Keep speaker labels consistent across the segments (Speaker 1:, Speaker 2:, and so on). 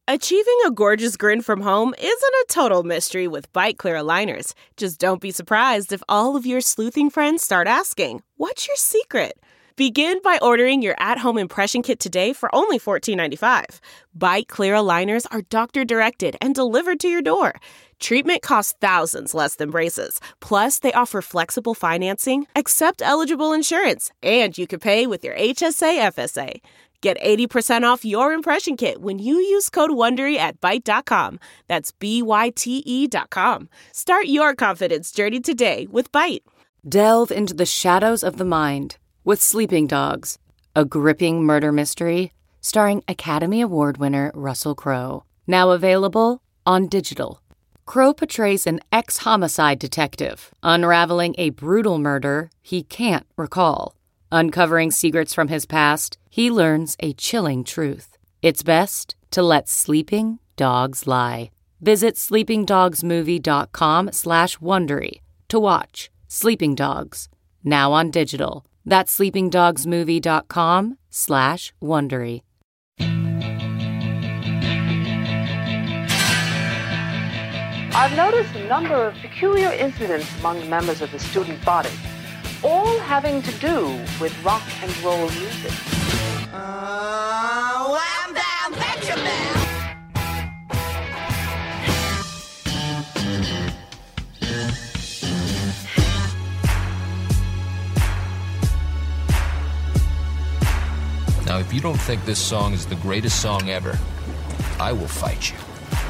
Speaker 1: Achieving a gorgeous grin from home isn't a total mystery with Byte Clear aligners. Just don't be surprised if all of your sleuthing friends start asking, "What's your secret?" Begin by ordering your at-home impression kit today for only $14.95. Byte Clear aligners are doctor-directed and delivered to your door. Treatment costs thousands less than braces. Plus, they offer flexible financing, accept eligible insurance, and you can pay with your HSA FSA. Get 80% off your impression kit when you use code WONDERY at Byte.com. That's BYTE.com. Start your confidence journey today with Byte.
Speaker 2: Delve into the shadows of the mind with Sleeping Dogs, a gripping murder mystery starring Academy Award winner Russell Crowe. Now available on digital. Crowe portrays an ex-homicide detective unraveling a brutal murder he can't recall. Uncovering secrets from his past, he learns a chilling truth. It's best to let sleeping dogs lie. Visit sleepingdogsmovie.com/Wondery to watch Sleeping Dogs, now on digital. That's sleepingdogsmovie.com/Wondery.
Speaker 3: I've noticed a number of peculiar incidents among members of the student body, all having to do with rock and roll music.
Speaker 4: I'm down, betcha, man.
Speaker 5: Now, if you don't think this song is the greatest song ever, I will fight you.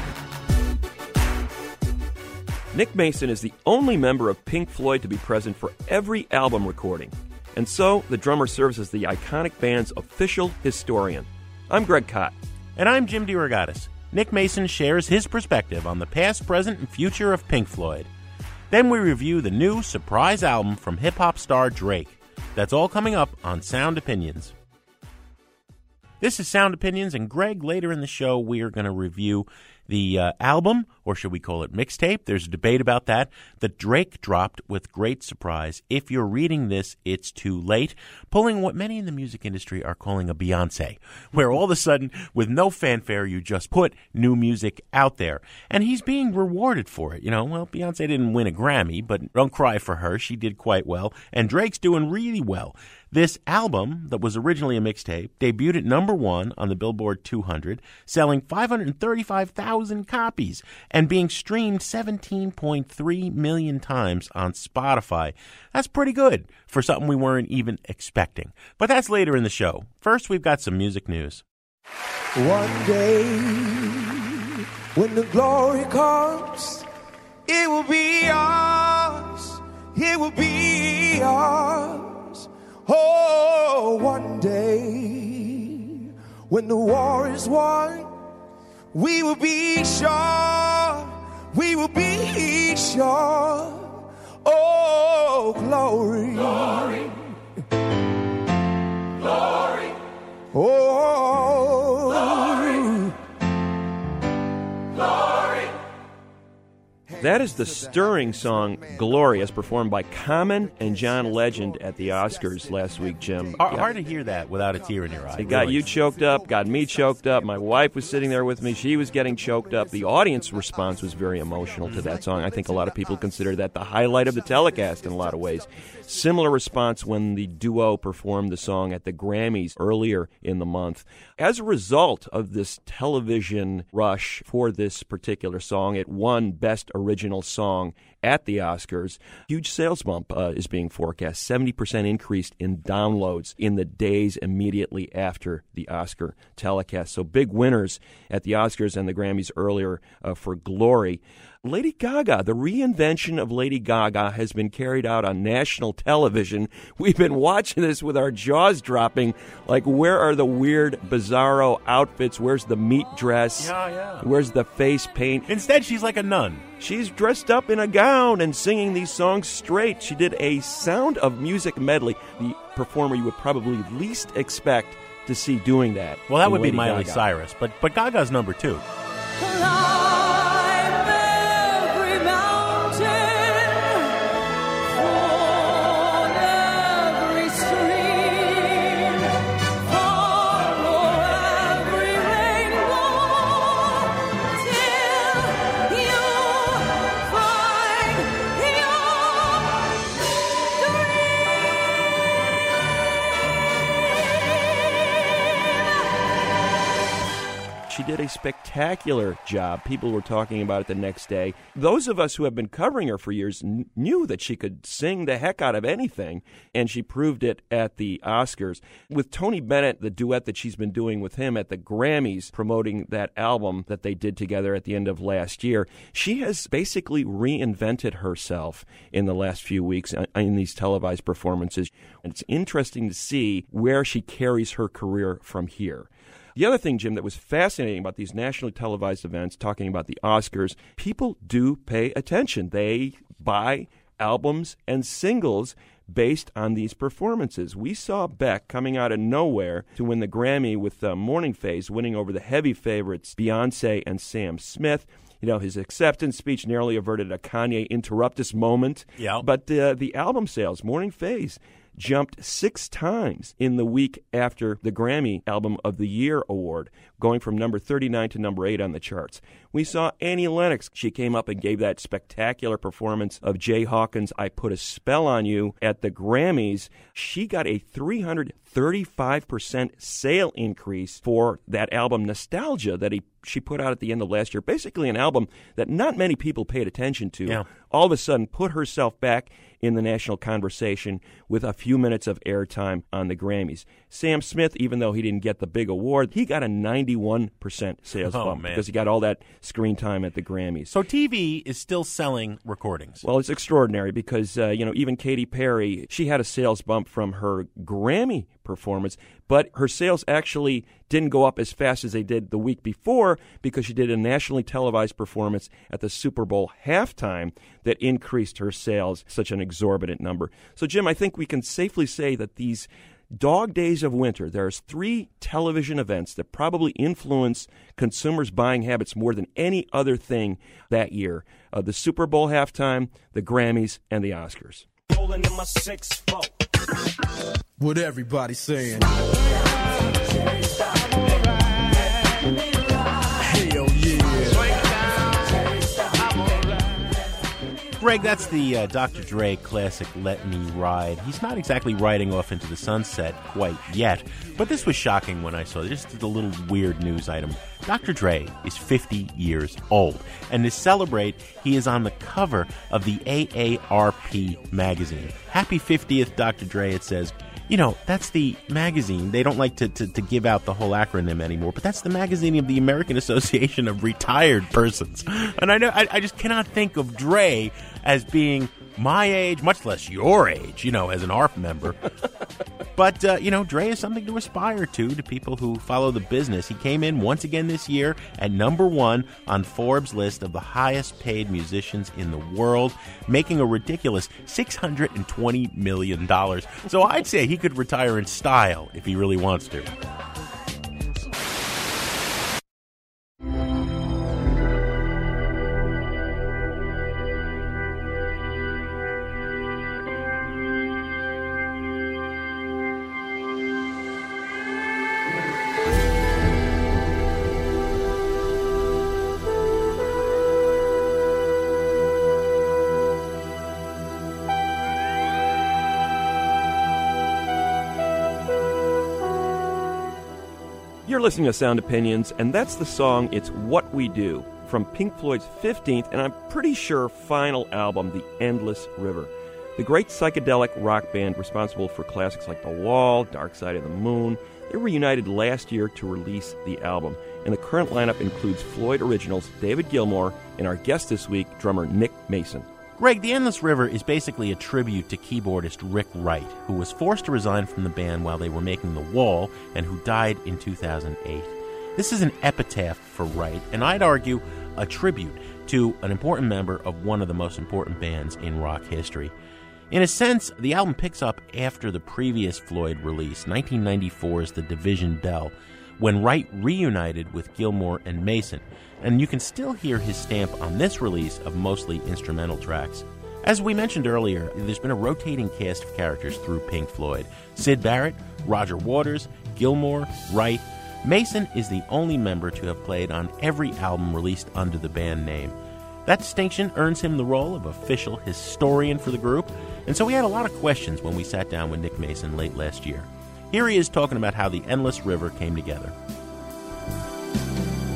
Speaker 6: Nick Mason is the only member of Pink Floyd to be present for every album recording. And so, the drummer serves as the iconic band's official historian. I'm Greg Kot.
Speaker 7: And I'm Jim DeRogatis. Nick Mason shares his perspective on the past, present, and future of Pink Floyd. Then we review the new surprise album from hip-hop star Drake. That's all coming up on Sound Opinions. This is Sound Opinions, and Greg, later in the show, we are going to review the album, or should we call it mixtape? There's a debate about that Drake dropped with great surprise. If you're reading this, it's too late, pulling what many in the music industry are calling a Beyonce, where all of a sudden, with no fanfare, you just put new music out there. And he's being rewarded for it. You know, well, Beyonce didn't win a Grammy, but don't cry for her. She did quite well. And Drake's doing really well. This album, that was originally a mixtape, debuted at number 1 on the Billboard 200, selling 535,000 copies and being streamed 17.3 million times on Spotify. That's pretty good for something we weren't even expecting. But that's later in the show. First, we've got some music news.
Speaker 8: One day, when the glory comes, it will be ours. It will be ours. Oh, one day, when the war is won, we will be sure, we will be sure. Oh, glory, glory, glory. Oh, glory,
Speaker 6: glory. That is the stirring song Glory, as performed by Common and John Legend at the Oscars last week, Jim.
Speaker 7: Hard to hear that without a tear in your eye.
Speaker 6: It got you choked up, got me choked up. My wife was sitting there with me. She was getting choked up. The audience response was very emotional to that song. I think a lot of people consider that the highlight of the telecast in a lot of ways. Similar response when the duo performed the song at the Grammys earlier in the month. As a result of this television rush for this particular song, it won Best Original Song at the Oscars. Huge sales bump is being forecast, 70% increase in downloads in the days immediately after the Oscar telecast. So big winners at the Oscars and the Grammys earlier for Glory. Lady Gaga, the reinvention of Lady Gaga has been carried out on national television. We've been watching this with our jaws dropping, like where are the weird, bizarro outfits? Where's the meat dress?
Speaker 7: Yeah.
Speaker 6: Where's the face paint?
Speaker 7: Instead, she's like a nun.
Speaker 6: She's dressed up in a gown and singing these songs straight. She did a Sound of Music medley, the performer you would probably least expect to see doing that.
Speaker 7: Well, that would be
Speaker 6: Lady
Speaker 7: Miley
Speaker 6: Gaga.
Speaker 7: Cyrus, but Gaga's number 2.
Speaker 6: She did a spectacular job. People were talking about it the next day. Those of us who have been covering her for years knew that she could sing the heck out of anything, and she proved it at the Oscars. With Tony Bennett, the duet that she's been doing with him at the Grammys, promoting that album that they did together at the end of last year, she has basically reinvented herself in the last few weeks in these televised performances. And it's interesting to see where she carries her career from here. The other thing, Jim, that was fascinating about these nationally televised events, talking about the Oscars, people do pay attention. They buy albums and singles based on these performances. We saw Beck coming out of nowhere to win the Grammy with Morning Phase, winning over the heavy favorites Beyonce and Sam Smith. You know, his acceptance speech nearly averted a Kanye interruptus moment.
Speaker 7: Yeah.
Speaker 6: But the album sales, Morning Phase, jumped 6 times in the week after the Grammy Album of the Year award, going from number 39 to number 8 on the charts. We saw Annie Lennox. She came up and gave that spectacular performance of Jay Hawkins' I Put a Spell on You at the Grammys. She got a 335% sale increase for that album Nostalgia that she put out at the end of last year. Basically an album that not many people paid attention to.
Speaker 7: Yeah.
Speaker 6: All of a sudden put herself back in the national conversation with a few minutes of airtime on the Grammys. Sam Smith, even though he didn't get the big award, he got a 91% sales bump because he got all that screen time at the Grammys.
Speaker 7: So TV is still selling recordings.
Speaker 6: Well, it's extraordinary because, even Katy Perry, she had a sales bump from her Grammy performance, but her sales actually didn't go up as fast as they did the week before because she did a nationally televised performance at the Super Bowl halftime that increased her sales such an exorbitant number. So, Jim, I think we can safely say that these dog days of winter, there's 3 television events that probably influence consumers' buying habits more than any other thing that year. The Super Bowl halftime, the Grammys, and the Oscars.
Speaker 8: Rolling in my 6-4. What everybody saying? Hell yeah.
Speaker 7: Greg, that's the Dr. Dre classic Let Me Ride. He's not exactly riding off into the sunset quite yet, but this was shocking when I saw it. Just a little weird news item. Dr. Dre is 50 years old, and to celebrate, he is on the cover of the AARP magazine. Happy 50th, Dr. Dre, it says. You know, that's the magazine. They don't like to give out the whole acronym anymore, but that's the magazine of the American Association of Retired Persons. And I just cannot think of Dre as being my age, much less your age, as an ARP member. But, Dre is something to aspire to people who follow the business. He came in once again this year at number 1 on Forbes' list of the highest paid musicians in the world, making a ridiculous $620 million. So I'd say he could retire in style if he really wants to.
Speaker 6: You're listening to Sound Opinions, and that's the song It's What We Do from Pink Floyd's 15th, and I'm pretty sure final album, The Endless River. The great psychedelic rock band responsible for classics like The Wall, Dark Side of the Moon, they were reunited last year to release the album. And the current lineup includes Floyd originals David Gilmour and our guest this week, drummer Nick Mason.
Speaker 7: Greg, The Endless River is basically a tribute to keyboardist Rick Wright, who was forced to resign from the band while they were making The Wall and who died in 2008. This is an epitaph for Wright, and I'd argue a tribute to an important member of one of the most important bands in rock history. In a sense, the album picks up after the previous Floyd release, 1994's The Division Bell, when Wright reunited with Gilmour and Mason, and you can still hear his stamp on this release of mostly instrumental tracks. As we mentioned earlier, there's been a rotating cast of characters through Pink Floyd. Syd Barrett, Roger Waters, Gilmour, Wright. Mason is the only member to have played on every album released under the band name. That distinction earns him the role of official historian for the group, and so we had a lot of questions when we sat down with Nick Mason late last year. Here he is talking about how The Endless River came together.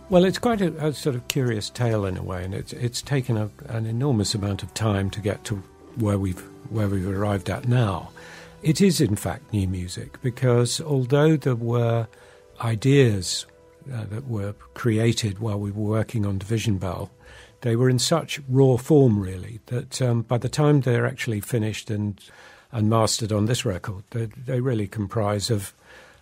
Speaker 9: Well, it's quite a sort of curious tale in a way, and it's taken an enormous amount of time to get to where we've arrived at now. It is, in fact, new music, because although there were ideas that were created while we were working on Division Bell, they were in such raw form, really, that by the time they're actually finished and mastered on this record, they really comprise of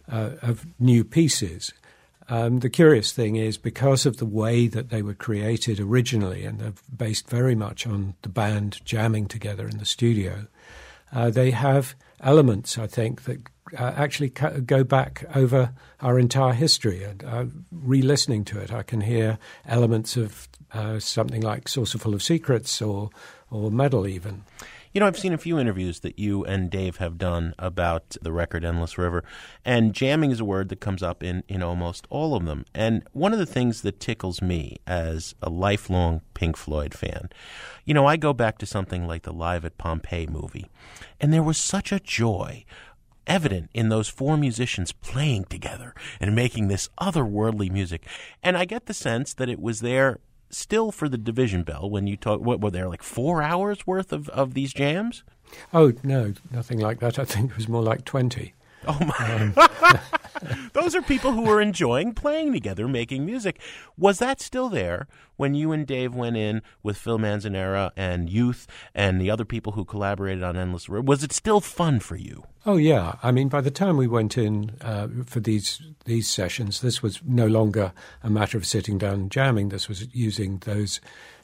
Speaker 9: new pieces. The curious thing is, because of the way that they were created originally, and they're based very much on the band jamming together in the studio, they have elements, I think, that actually go back over our entire history. And re-listening to it, I can hear elements of something like Saucerful of Secrets or Meddle even.
Speaker 7: You know, I've seen a few interviews that you and Dave have done about the record Endless River, and jamming is a word that comes up in almost all of them. And one of the things that tickles me as a lifelong Pink Floyd fan, you know, I go back to something like the Live at Pompeii movie, and there was such a joy evident in those four musicians playing together and making this otherworldly music. And I get the sense that it was there still for the Division Bell when you talk. What were there, like 4 hours worth of these jams?
Speaker 9: Oh, no, nothing like that. I think it was more like 20.
Speaker 7: Oh, my. Those are people who were enjoying playing together, making music. Was that still there when you and Dave went in with Phil Manzanera and Youth and the other people who collaborated on Endless River? Was it still fun for you?
Speaker 9: Oh, yeah. I mean, by the time we went in for these sessions, this was no longer a matter of sitting down and jamming. This was using those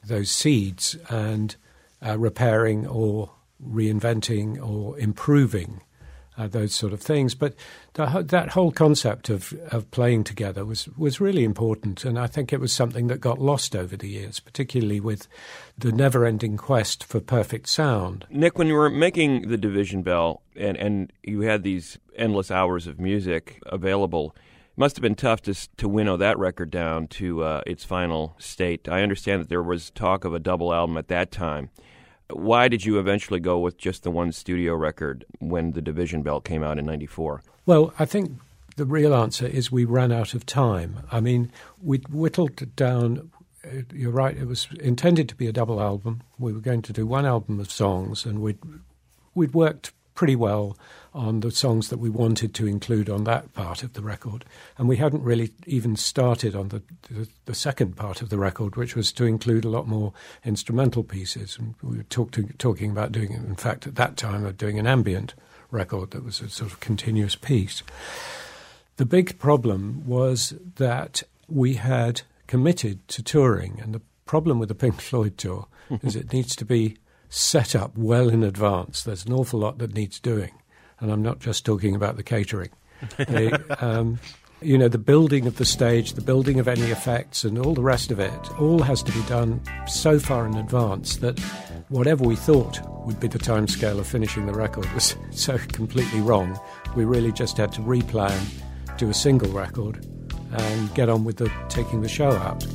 Speaker 9: seeds and repairing or reinventing or improving those sort of things. But that whole concept of playing together was really important, and I think it was something that got lost over the years, particularly with the never-ending quest for perfect sound.
Speaker 6: Nick, when you were making the Division Bell and you had these endless hours of music available, it must have been tough to winnow that record down to its final state. I understand that there was talk of a double album at that time. Why did you eventually go with just the one studio record when the Division Bell came out in '94?
Speaker 9: Well, I think the real answer is we ran out of time. I mean, we'd whittled it down. You're right, it was intended to be a double album. We were going to do one album of songs, and we'd worked pretty well on the songs that we wanted to include on that part of the record. And we hadn't really even started on the second part of the record, which was to include a lot more instrumental pieces. And we were talking about doing, in fact, at that time, of doing an ambient record that was a sort of continuous piece. The big problem was that we had committed to touring, and the problem with the Pink Floyd tour is it needs to be set up well in advance. There's an awful lot that needs doing, and I'm not just talking about the catering. The building of the stage, the building of any effects, and all the rest of it, all has to be done so far in advance that whatever we thought would be the timescale of finishing the record was so completely wrong. We really just had to replan, do a single record, and get on with taking the show out.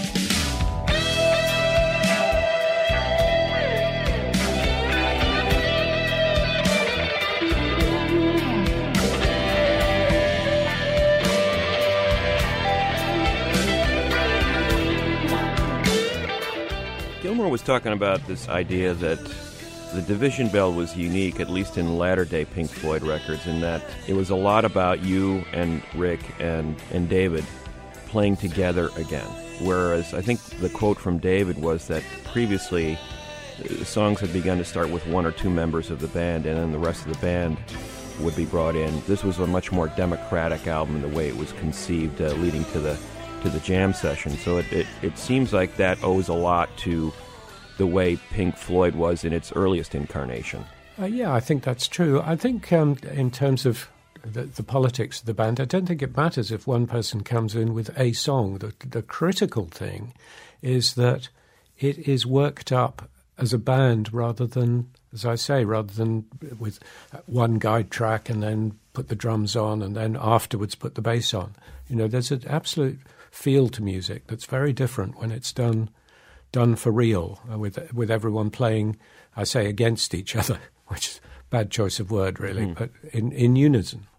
Speaker 6: Gilmour was talking about this idea that the Division Bell was unique, at least in latter-day Pink Floyd records, in that it was a lot about you and Rick and David playing together again. Whereas I think the quote from David was that previously songs had begun to start with one or two members of the band, and then the rest of the band would be brought in. This was a much more democratic album, the way it was conceived, leading to the jam session. So it seems like that owes a lot to the way Pink Floyd was in its earliest incarnation.
Speaker 9: Yeah, I think that's true. I think in terms of the politics of the band, I don't think it matters if one person comes in with a song. The critical thing is that it is worked up as a band rather than with one guide track and then put the drums on and then afterwards put the bass on. You know, there's an absolute feel to music that's very different when it's done for real, with everyone playing, I say, against each other, which is a bad choice of word, really, but in unison.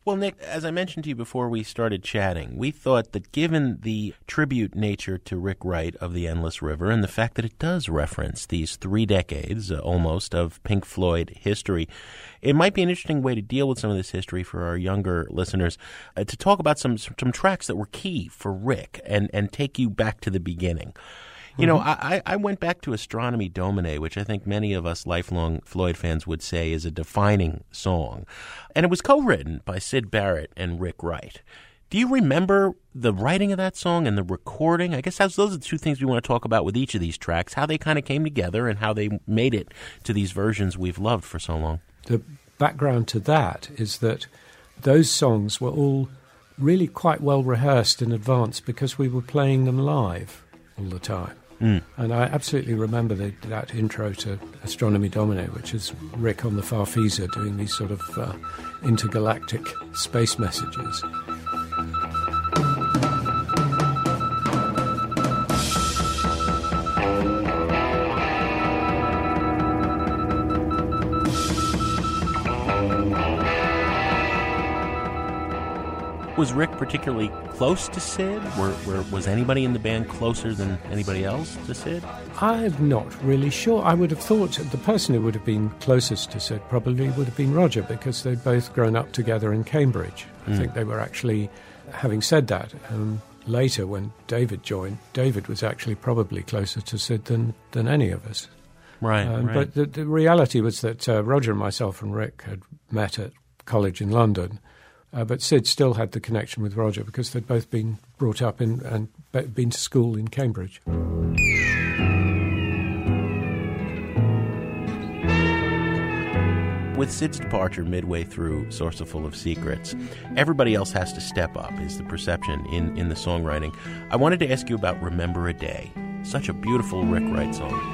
Speaker 7: Well, Nick, as I mentioned to you before we started chatting, we thought that given the tribute nature to Rick Wright of The Endless River and the fact that it does reference these 3 decades almost of Pink Floyd history, it might be an interesting way to deal with some of this history for our younger listeners, to talk about some tracks that were key for Rick and take you back to the beginning. You know, I went back to Astronomy Domine, which I think many of us lifelong Floyd fans would say is a defining song. And it was co-written by Syd Barrett and Rick Wright. Do you remember the writing of that song and the recording? I guess those are the two things we want to talk about with each of these tracks, how they kind of came together and how they made it to these versions we've loved for so long.
Speaker 9: The background to that is that those songs were all really quite well rehearsed in advance because we were playing them live all the time. And I absolutely remember that intro to Astronomy Domine, which is Rick on the Farfisa doing these sort of intergalactic space messages.
Speaker 7: Was Rick particularly close to Syd? Was anybody in the band closer than anybody else to Syd?
Speaker 9: I'm not really sure. I would have thought the person who would have been closest to Syd probably would have been Roger, because they'd both grown up together in Cambridge. I think they were actually, having said that, later when David joined, David was actually probably closer to Syd than any of us.
Speaker 7: Right.
Speaker 9: But the reality was that Roger and myself and Rick had met at college in London. But Syd still had the connection with Roger because they'd both been brought up in and been to school in Cambridge.
Speaker 7: With Syd's departure midway through Sourceful of Secrets, everybody else has to step up, is the perception in the songwriting. I wanted to ask you about Remember a Day, such a beautiful Rick Wright song.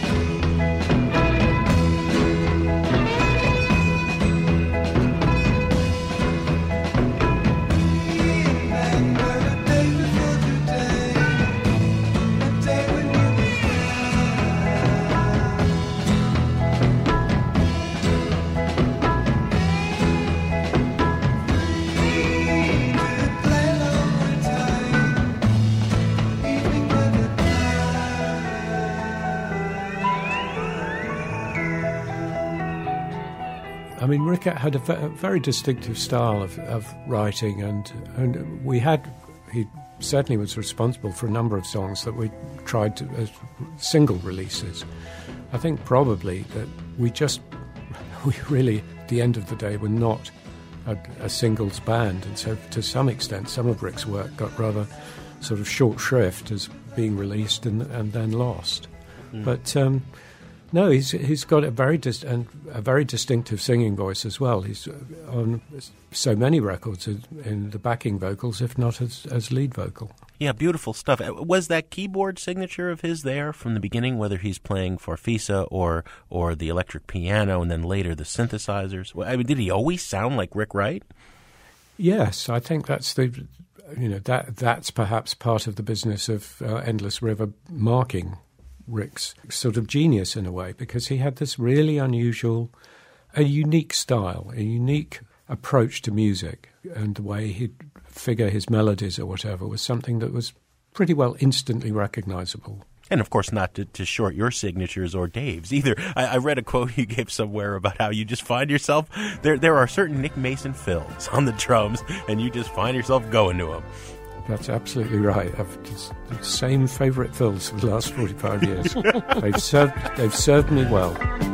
Speaker 9: I mean, Rick had a very distinctive style of writing, and he certainly was responsible for a number of songs that we tried to as single releases. I think probably that we really, at the end of the day, were not a singles band, and so to some extent, some of Rick's work got rather sort of short shrift as being released and then lost. But no, he's got a very distinctive singing voice as well. He's on so many records in the backing vocals, if not as lead vocal.
Speaker 7: Yeah, beautiful stuff. Was that keyboard signature of his there from the beginning, whether he's playing Farfisa or the electric piano and then later the synthesizers? I mean, did he always sound like Rick Wright?
Speaker 9: Yes, I think that's that's perhaps part of the business of Endless River marking Rick's sort of genius in a way, because he had this really unusual, a unique style, a unique approach to music, and the way he'd figure his melodies or whatever was something that was pretty well instantly recognizable.
Speaker 7: And, of course, not to short your signatures or Dave's either. I read a quote you gave somewhere about how you just find yourself, there are certain Nick Mason fills on the drums, and you just find yourself going to them.
Speaker 9: That's absolutely right. I've just the same favourite fills for the last 45 years. They've served me well.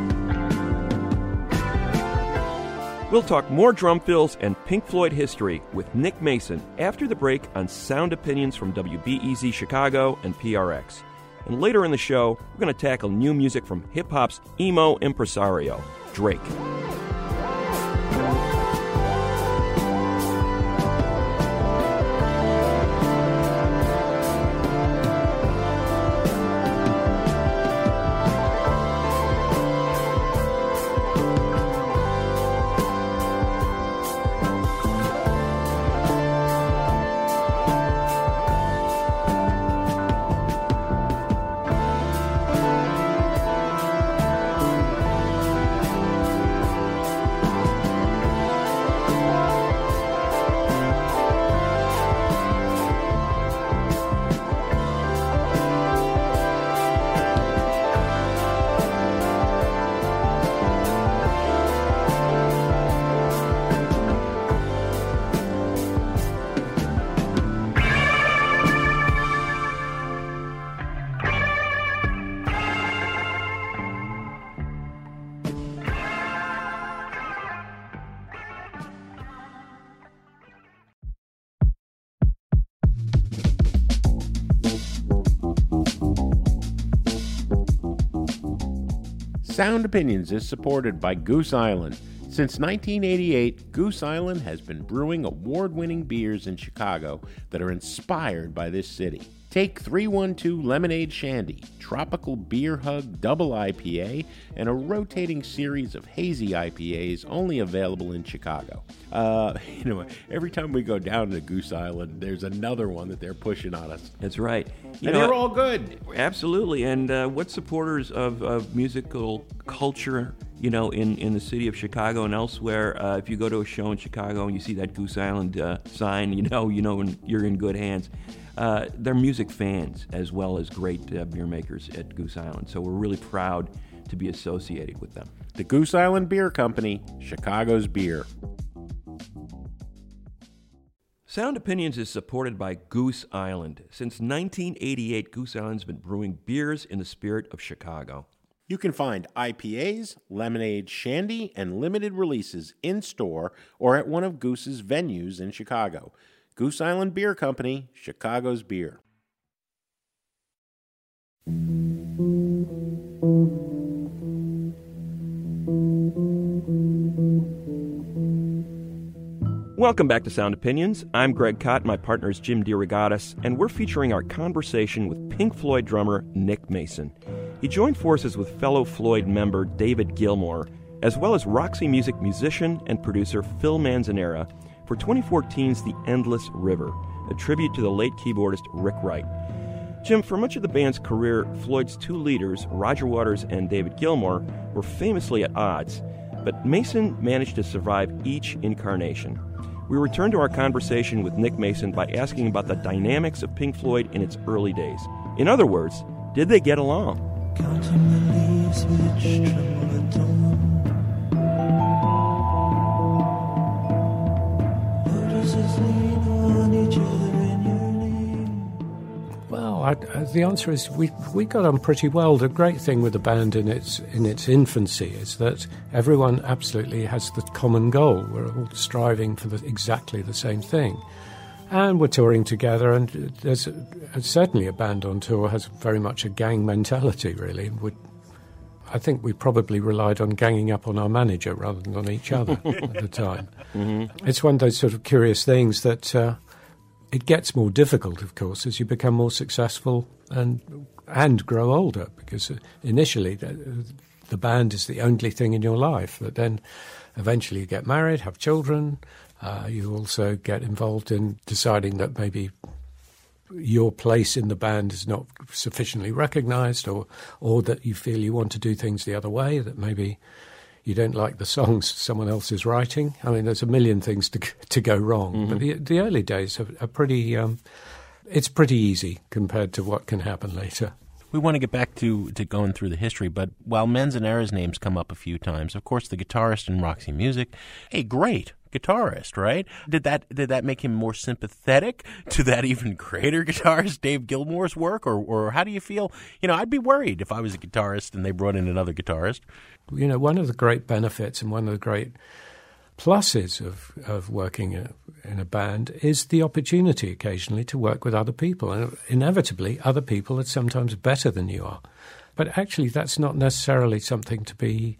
Speaker 6: We'll talk more drum fills and Pink Floyd history with Nick Mason after the break on Sound Opinions from WBEZ Chicago and PRX. And later in the show, we're going to tackle new music from hip-hop's emo impresario, Drake.
Speaker 7: Sound Opinions is supported by Goose Island. Since 1988, Goose Island has been brewing award-winning beers in Chicago that are inspired by this city. Take 312 Lemonade Shandy, Tropical Beer Hug Double IPA, and a rotating series of hazy IPAs only available in Chicago. Every time we go down to Goose Island, there's another one that they're pushing on us.
Speaker 6: That's right.
Speaker 7: They're all good.
Speaker 6: Absolutely. And what supporters of musical culture, in the city of Chicago and elsewhere, if you go to a show in Chicago and you see that Goose Island sign, you're in good hands. They're music fans as well as great beer makers at Goose Island. So we're really proud to be associated with them.
Speaker 7: The Goose Island Beer Company, Chicago's beer.
Speaker 6: Sound Opinions is supported by Goose Island. Since 1988, Goose Island's been brewing beers in the spirit of Chicago.
Speaker 7: You can find IPAs, lemonade, shandy, and limited releases in-store or at one of Goose's venues in Chicago. Goose Island Beer Company, Chicago's beer.
Speaker 6: Welcome back to Sound Opinions. I'm Greg Kot, my partner is Jim DeRogatis, and we're featuring our conversation with Pink Floyd drummer Nick Mason. He joined forces with fellow Floyd member David Gilmour, as well as Roxy Music musician and producer Phil Manzanera, for 2014's The Endless River, a tribute to the late keyboardist Rick Wright. Jim, for much of the band's career, Floyd's two leaders, Roger Waters and David Gilmour, were famously at odds, but Mason managed to survive each incarnation. We return to our conversation with Nick Mason by asking about the dynamics of Pink Floyd in its early days. In other words, did they get along?
Speaker 10: Counting the leaves which tremble at dawn.
Speaker 9: Well, the answer is we got on pretty well. The great thing with the band in its infancy is that everyone absolutely has the common goal. We're all striving for exactly the same thing. And we're touring together, and there's certainly a band on tour has very much a gang mentality, really. I think we probably relied on ganging up on our manager rather than on each other at the time. Mm-hmm. It's one of those sort of curious things that it gets more difficult, of course, as you become more successful and grow older, because initially the band is the only thing in your life. But then eventually you get married, have children. You also get involved in deciding that maybe your place in the band is not sufficiently recognized, or that you feel you want to do things the other way, that maybe you don't like the songs someone else is writing. I mean, there's a million things to go wrong. Mm-hmm. But the early days are pretty, it's pretty easy compared to what can happen later.
Speaker 7: We want to get back to going through the history, but while Manzanera's names come up a few times, of course, the guitarist in Roxy Music, hey, great guitarist, right? Did that make him more sympathetic to that even greater guitarist, Dave Gilmour's work, or how do you feel? I'd be worried if I was a guitarist and they brought in another guitarist.
Speaker 9: One of the great benefits and one of the great pluses of working in a band is the opportunity occasionally to work with other people. And inevitably, other people are sometimes better than you are. But actually, that's not necessarily something to be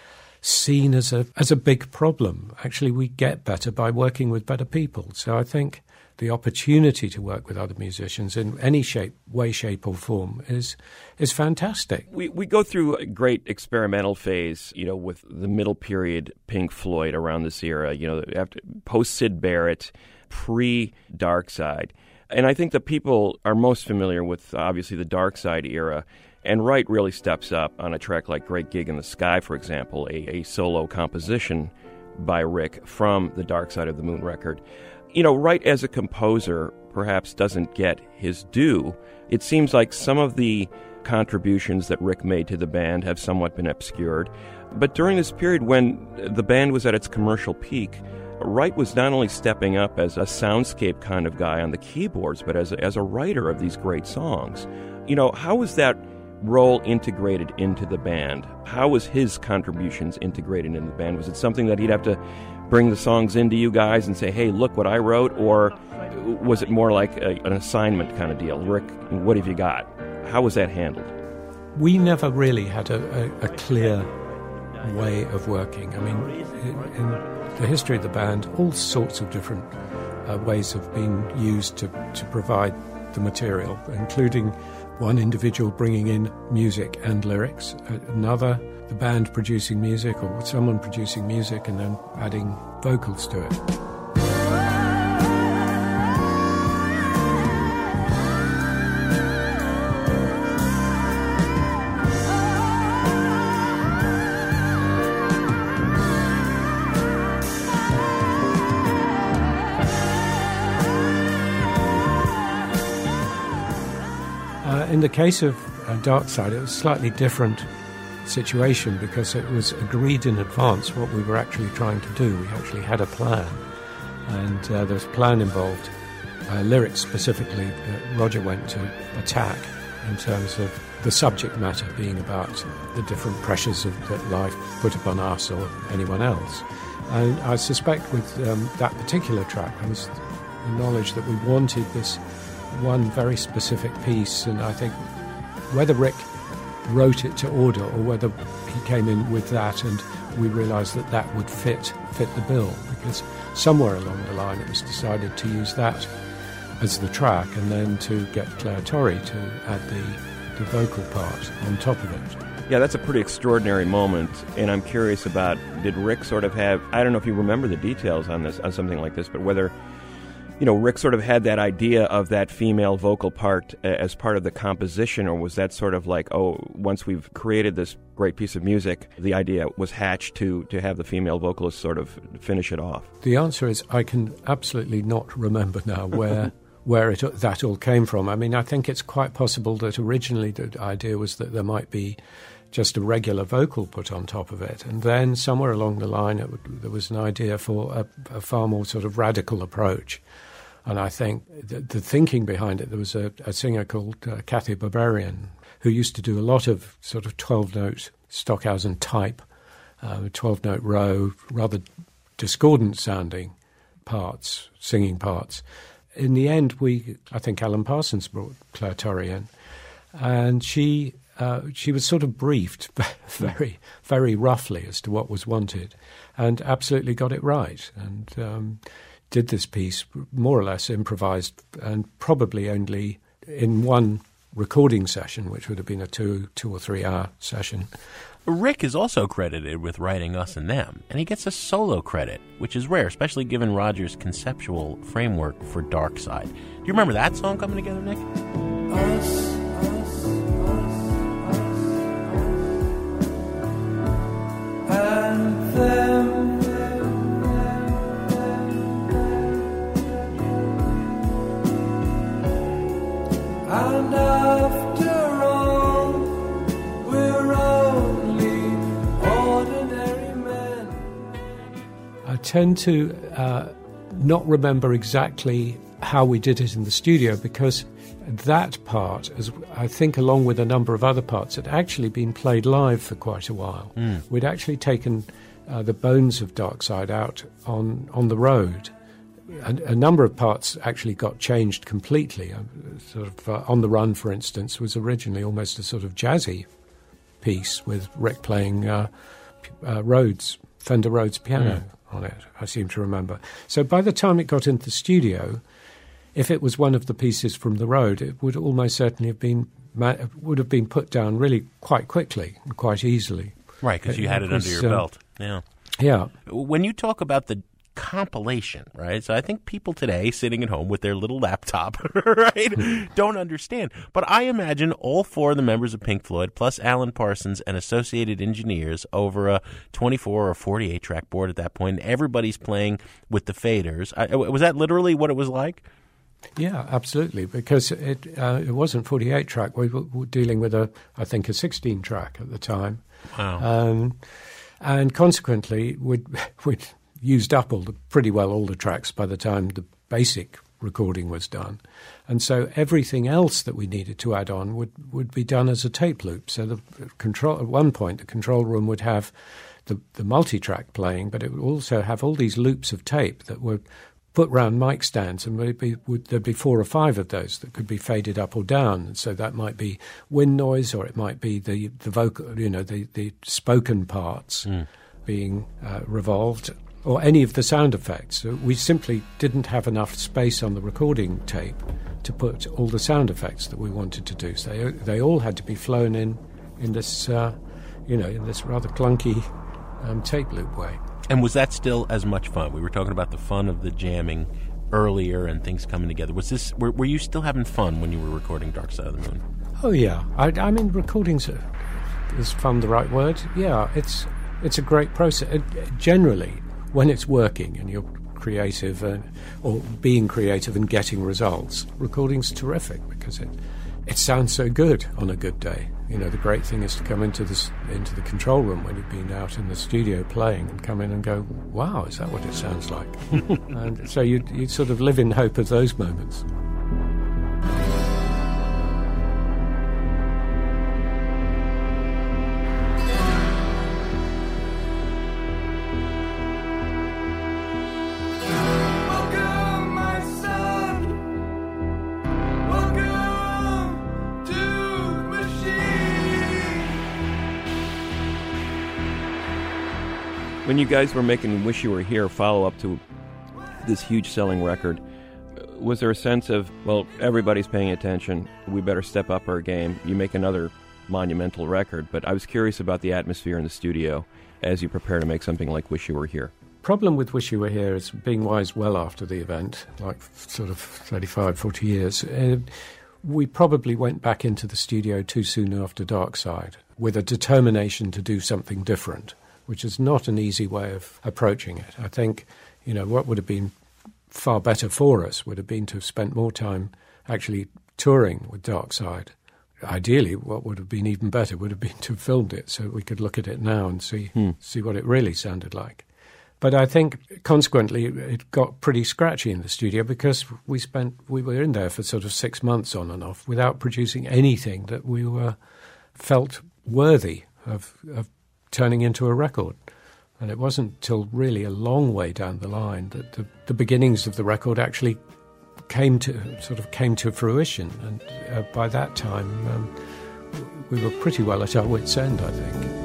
Speaker 9: seen as a big problem. Actually, we get better by working with better people. So I think the opportunity to work with other musicians in any way, shape, or form is fantastic.
Speaker 6: We go through a great experimental phase, with the middle period Pink Floyd around this era, after post Syd Barrett, pre Dark Side. And I think the people are most familiar with, obviously, the Dark Side era. And Wright really steps up on a track like Great Gig in the Sky, for example, a solo composition by Rick from the Dark Side of the Moon record. Wright as a composer perhaps doesn't get his due. It seems like some of the contributions that Rick made to the band have somewhat been obscured. But during this period when the band was at its commercial peak, Wright was not only stepping up as a soundscape kind of guy on the keyboards, but as a writer of these great songs. How was that role integrated into the band? How was his contributions integrated into the band? Was it something that he'd have to bring the songs into you guys and say, hey, look what I wrote? Or was it more like an assignment kind of deal? Rick, what have you got? How was that handled?
Speaker 9: we never really had a clear way of working. I mean, in the history of the band, all sorts of different ways have been used to provide the material, including one individual bringing in music and lyrics, another, the band producing music, or someone producing music and then adding vocals to it. In the case of Dark Side, it was a slightly different situation because it was agreed in advance what we were actually trying to do. We actually had a plan, and there was a plan involved. Lyrics specifically, Roger went to attack in terms of the subject matter being about the different pressures that life put upon us or anyone else. And I suspect with that particular track, there was the knowledge that we wanted this one very specific piece, and I think whether Rick wrote it to order or whether he came in with that and we realised that would fit the bill, because somewhere along the line it was decided to use that as the track and then to get Claire Torrey to add the vocal part on top of it.
Speaker 6: Yeah, that's a pretty extraordinary moment, and I'm curious about, did Rick sort of have, I don't know if you remember the details on something like this, but whether Rick sort of had that idea of that female vocal part as part of the composition, or was that sort of like, once we've created this great piece of music, the idea was hatched to have the female vocalist sort of finish it off?
Speaker 9: The answer is I can absolutely not remember now where that all came from. I mean, I think it's quite possible that originally the idea was that there might be just a regular vocal put on top of it, and then somewhere along the line there was an idea for a far more sort of radical approach. And I think the thinking behind it, there was a singer called Kathy Barbarian who used to do a lot of sort of 12-note Stockhausen type, 12-note row, rather discordant-sounding parts, singing parts. In the end, I think Alan Parsons brought Claire Torrey in, and she was sort of briefed very, very roughly as to what was wanted, and absolutely got it right, and did this piece more or less improvised, and probably only in one recording session, which would have been a 2 or 3 hour session.
Speaker 7: Rick is also credited with writing Us and Them, and he gets a solo credit, which is rare, especially given Roger's conceptual framework for Dark Side. Do you remember that song coming together, Nick?
Speaker 10: Us, and them. And after all, we're only ordinary men.
Speaker 9: I tend to not remember exactly how we did it in the studio, because that part, as I think along with a number of other parts, had actually been played live for quite a while. We'd actually taken the bones of Dark Side out on the road. A number of parts actually got changed completely. On the Run, for instance, was originally almost a sort of jazzy piece with Rick playing Fender Rhodes piano on it, I seem to remember. So by the time it got into the studio, if it was one of the pieces from the road, it would almost certainly have been put down really quite quickly and quite easily.
Speaker 7: Right, because you had it under your belt. Yeah.
Speaker 9: Yeah.
Speaker 7: When you talk about the compilation, right? So I think people today sitting at home with their little laptop, right, don't understand. But I imagine all 4 of the members of Pink Floyd, plus Alan Parsons and associated engineers, over a 24 or 48 track board at that point. Everybody's playing with the faders. Was that literally what it was like?
Speaker 9: Yeah, absolutely, because it wasn't 48 track. We were dealing with I think a 16 track at the time.
Speaker 7: Wow.
Speaker 9: And consequently, we'd used up pretty well all the tracks by the time the basic recording was done. And so everything else that we needed to add on would be done as a tape loop. So at one point, the control room would have the multi-track playing, but it would also have all these loops of tape that were put round mic stands, and maybe there'd be 4 or 5 of those that could be faded up or down. So that might be wind noise, or it might be the vocal, the spoken parts being revolved, or any of the sound effects. So we simply didn't have enough space on the recording tape to put all the sound effects that we wanted to do. So they all had to be flown in this, in this rather clunky tape loop way.
Speaker 7: And was that still as much fun? We were talking about the fun of the jamming earlier and things coming together. Were you still having fun when you were recording Dark Side of the Moon?
Speaker 9: Oh yeah, I mean, recording's is fun the right word? Yeah, it's a great process. Generally, when it's working and you're creative or being creative and getting results, recording's terrific because it sounds so good on a good day. The great thing is to come into the control room when you've been out in the studio playing and come in and go, wow, is that what it sounds like? And so you sort of live in hope of those moments.
Speaker 6: When you guys were making Wish You Were Here, follow-up to this huge selling record, was there a sense of, well, everybody's paying attention, we better step up our game, you make another monumental record? But I was curious about the atmosphere in the studio as you prepare to make something like Wish You Were Here.
Speaker 9: Problem with Wish You Were Here is being wise well after the event, like sort of 35, 40 years. We probably went back into the studio too soon after Dark Side with a determination to do something different, which is not an easy way of approaching it. I think, what would have been far better for us would have been to have spent more time actually touring with Dark Side. Ideally, what would have been even better would have been to have filmed it so we could look at it now and see what it really sounded like. But I think, consequently, it got pretty scratchy in the studio because we were in there for sort of 6 months on and off without producing anything that we felt worthy of turning into a record. And it wasn't till really a long way down the line that the beginnings of the record actually came to fruition. And by that time, we were pretty well at our wits' end, I think.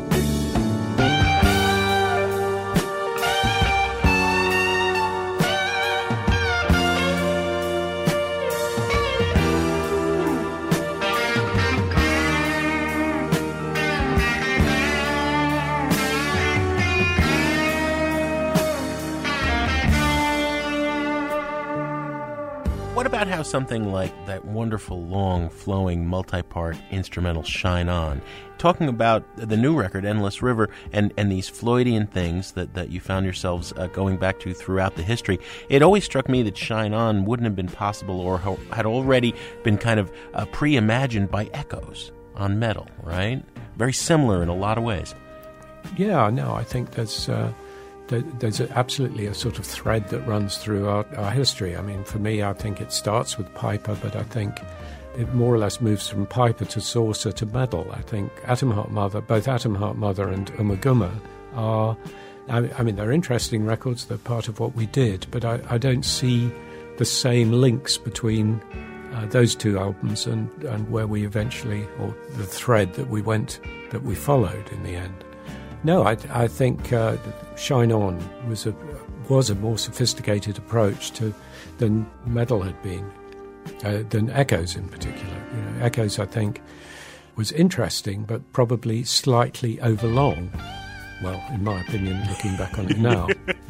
Speaker 7: What about how something like that wonderful, long, flowing, multi-part instrumental Shine On, talking about the new record, Endless River, and these Floydian things that you found yourselves going back to throughout the history, it always struck me that Shine On wouldn't have been possible or had already been kind of pre-imagined by Echoes on Metal, right? Very similar in a lot of ways.
Speaker 9: Yeah, no, I think there's absolutely a sort of thread that runs through our history. I mean, for me, I think it starts with Piper, but I think it more or less moves from Piper to Saucer to Metal. I think Atom Heart Mother, both Atom Heart Mother and Ummagumma are, I mean, they're interesting records, they're part of what we did, but I don't see the same links between those two albums and where we eventually, or the thread that we followed in the end. No, I think Shine On was a more sophisticated approach than Metal had been, than Echoes in particular. Echoes, I think, was interesting, but probably slightly overlong. Well, in my opinion, looking back on it now.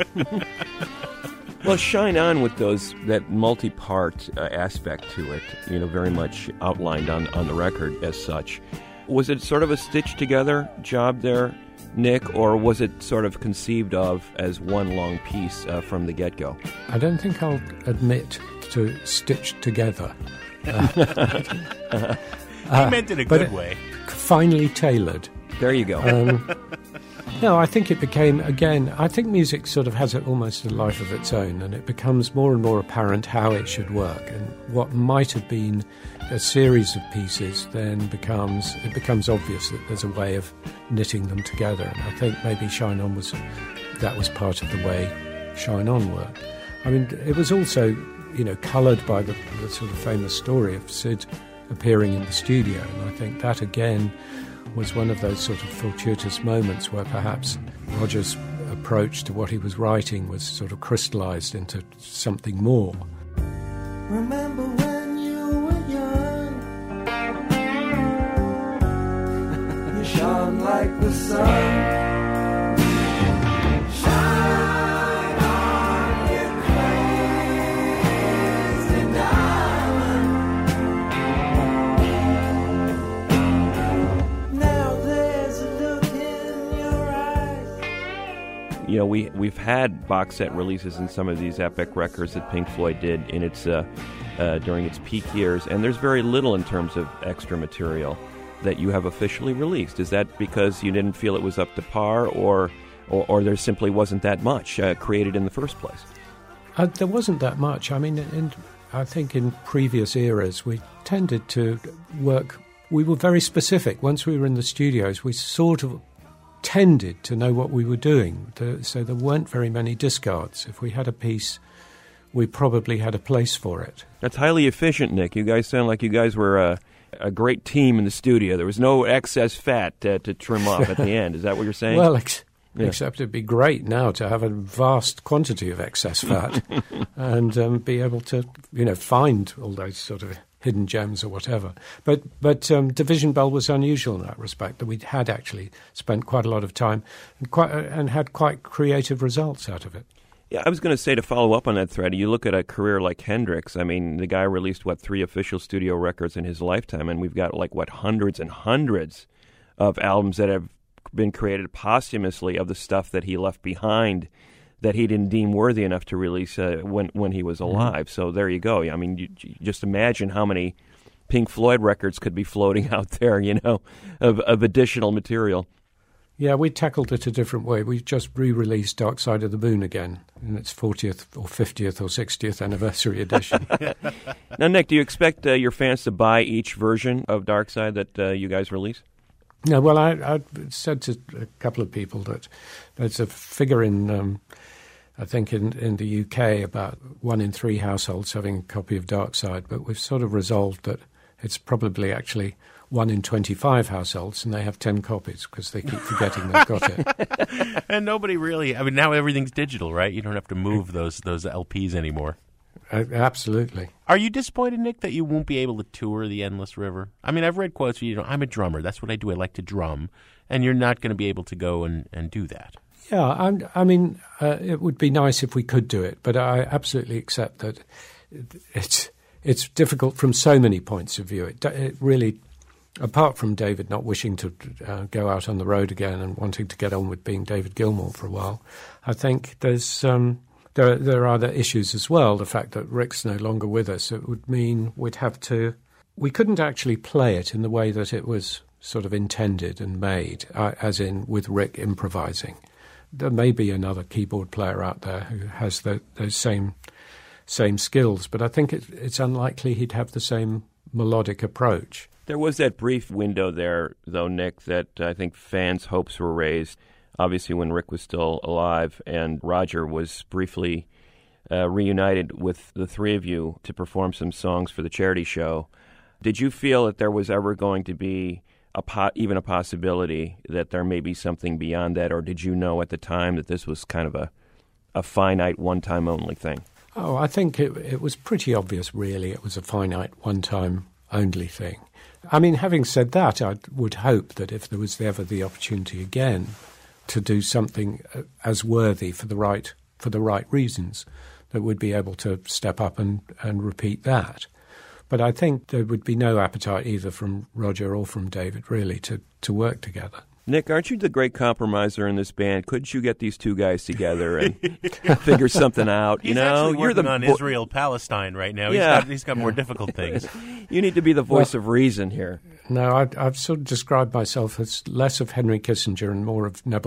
Speaker 6: Well, Shine On with that multi-part aspect to it, very much outlined on the record as such. Was it sort of a stitched-together job there, Nick, or was it sort of conceived of as one long piece from the get-go?
Speaker 9: I don't think I'll admit to stitched together.
Speaker 7: He meant it in a good way.
Speaker 9: Finely tailored.
Speaker 6: There you go.
Speaker 9: No, I think it became, again, I think music sort of has almost a life of its own, and it becomes more and more apparent how it should work. And what might have been a series of pieces then becomes obvious that there's a way of knitting them together. And I think maybe Shine On was part of the way Shine On worked. I mean, it was also, coloured by the sort of famous story of Sid appearing in the studio, and I think that again was one of those sort of fortuitous moments where perhaps Roger's approach to what he was writing was sort of crystallised into something more.
Speaker 10: Remember when you were young? You shone like the sun. Shine on, you crazy diamond. Now there's a look in your eyes.
Speaker 6: We've had box set releases in some of these epic records that Pink Floyd did in its during its peak years, and there's very little in terms of extra material that you have officially released. Is that because you didn't feel it was up to par, or there simply wasn't that much created in the first place?
Speaker 9: There wasn't that much. I mean, I think in previous eras we tended to work. We were very specific. Once we were in the studios, we sort of tended to know what we were doing, so there weren't very many discards. If we had a piece, we probably had a place for it.
Speaker 6: That's highly efficient, Nick. You guys sound like you guys were a great team in the studio. There was no excess fat to trim off at the end. Is that what you're saying?
Speaker 9: Well, except it'd be great now to have a vast quantity of excess fat and be able to, find all those sort of hidden gems or whatever. But Division Bell was unusual in that respect, that we had actually spent quite a lot of time and had quite creative results out of it.
Speaker 6: Yeah, I was going to say, to follow up on that thread, you look at a career like Hendrix. I mean, the guy released, 3 official studio records in his lifetime, and we've got, hundreds and hundreds of albums that have been created posthumously of the stuff that he left behind that he didn't deem worthy enough to release when he was alive. So there you go. I mean, you just imagine how many Pink Floyd records could be floating out there, of additional material.
Speaker 9: Yeah, we tackled it a different way. We just re-released Dark Side of the Moon again in its 40th or 50th or 60th anniversary edition.
Speaker 6: Now, Nick, do you expect your fans to buy each version of Dark Side that you guys release?
Speaker 9: No, well, I said to a couple of people that there's a figure in, I think in the UK, about 1 in 3 households having a copy of Dark Side, but we've sort of resolved that it's probably actually 1 in 25 households, and they have 10 copies because they keep forgetting they've got it.
Speaker 7: And nobody really, now everything's digital, right? You don't have to move those LPs anymore.
Speaker 9: Absolutely.
Speaker 7: Are you disappointed, Nick, that you won't be able to tour the Endless River? I mean, I've read quotes where I'm a drummer. That's what I do. I like to drum. And you're not going to be able to go and do that.
Speaker 9: Yeah, it would be nice if we could do it, but I absolutely accept that it's difficult from so many points of view. It really, apart from David not wishing to go out on the road again and wanting to get on with being David Gilmour for a while, I think there's... There are other issues as well. The fact that Rick's no longer with us, it would mean we couldn't actually play it in the way that it was sort of intended and made, as in with Rick improvising. There may be another keyboard player out there who has those same skills, but I think it's unlikely he'd have the same melodic approach.
Speaker 6: There was that brief window there, though, Nick, that I think fans' hopes were raised. Obviously, when Rick was still alive, and Roger was briefly reunited with the three of you to perform some songs for the charity show. Did you feel that there was ever going to be even a possibility that there may be something beyond that, or did you know at the time that this was kind of a finite, one-time only thing?
Speaker 9: Oh, I think it was pretty obvious, really. It was a finite, one-time only thing. I mean, having said that, I would hope that if there was ever the opportunity again to do something as worthy for the right reasons, that would be able to step up and repeat that. But I think there would be no appetite either from Roger or from David, really, to work together.
Speaker 6: Nick, aren't you the great compromiser in this band? Couldn't you get these two guys together and figure something out?
Speaker 7: He's actually working on Israel-Palestine right now.
Speaker 6: Yeah.
Speaker 7: He's got more difficult things.
Speaker 6: You need to be the voice of reason here.
Speaker 9: No, I've sort of described myself as less of Henry Kissinger and more of Neville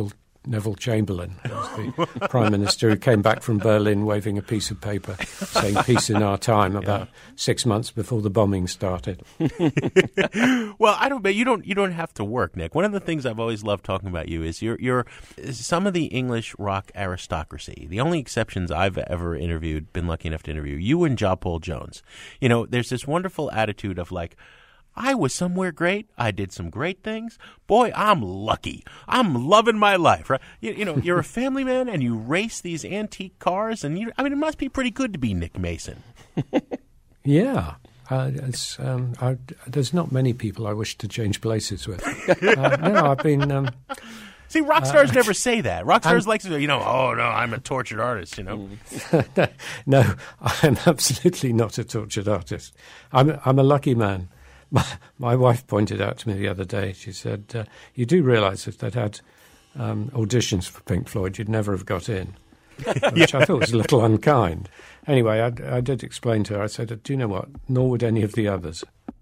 Speaker 9: Neville Chamberlain as the Prime Minister who came back from Berlin waving a piece of paper saying peace in our time about 6 months before the bombing started.
Speaker 7: Well, you don't have to work, Nick. One of the things I've always loved talking about you is you're some of the English rock aristocracy. The only exceptions I've ever been lucky enough to interview, you and Ja Paul Jones. You know, there's this wonderful attitude of like, I was somewhere great. I did some great things. Boy, I'm lucky. I'm loving my life. Right? You know, you're a family man and you race these antique cars. And it must be pretty good to be Nick Mason.
Speaker 9: Yeah. There's not many people I wish to change places with. I've been...
Speaker 7: See, rock stars never say that. Rock stars like to say, oh, no, I'm a tortured artist,
Speaker 9: No, I'm absolutely not a tortured artist. I'm a lucky man. My wife pointed out to me the other day, she said, you do realise if they'd had auditions for Pink Floyd, you'd never have got in, which I thought was a little unkind. Anyway, I did explain to her, I said, do you know what, nor would any of the others.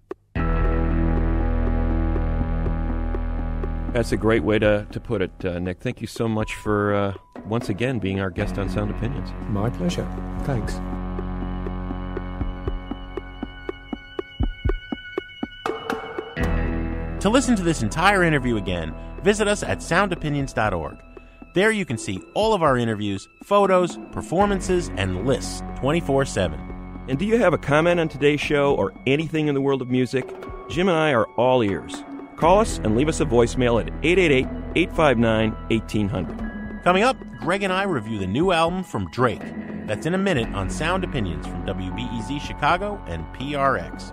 Speaker 6: That's a great way to put it, Nick. Thank you so much for, once again, being our guest on Sound Opinions.
Speaker 9: My pleasure. Thanks.
Speaker 7: To listen to this entire interview again, visit us at soundopinions.org. There you can see all of our interviews, photos, performances, and lists 24/7.
Speaker 6: And do you have a comment on today's show or anything in the world of music? Jim and I are all ears. Call us and leave us a voicemail at 888-859-1800.
Speaker 7: Coming up, Greg and I review the new album from Drake. That's in a minute on Sound Opinions from WBEZ Chicago and PRX.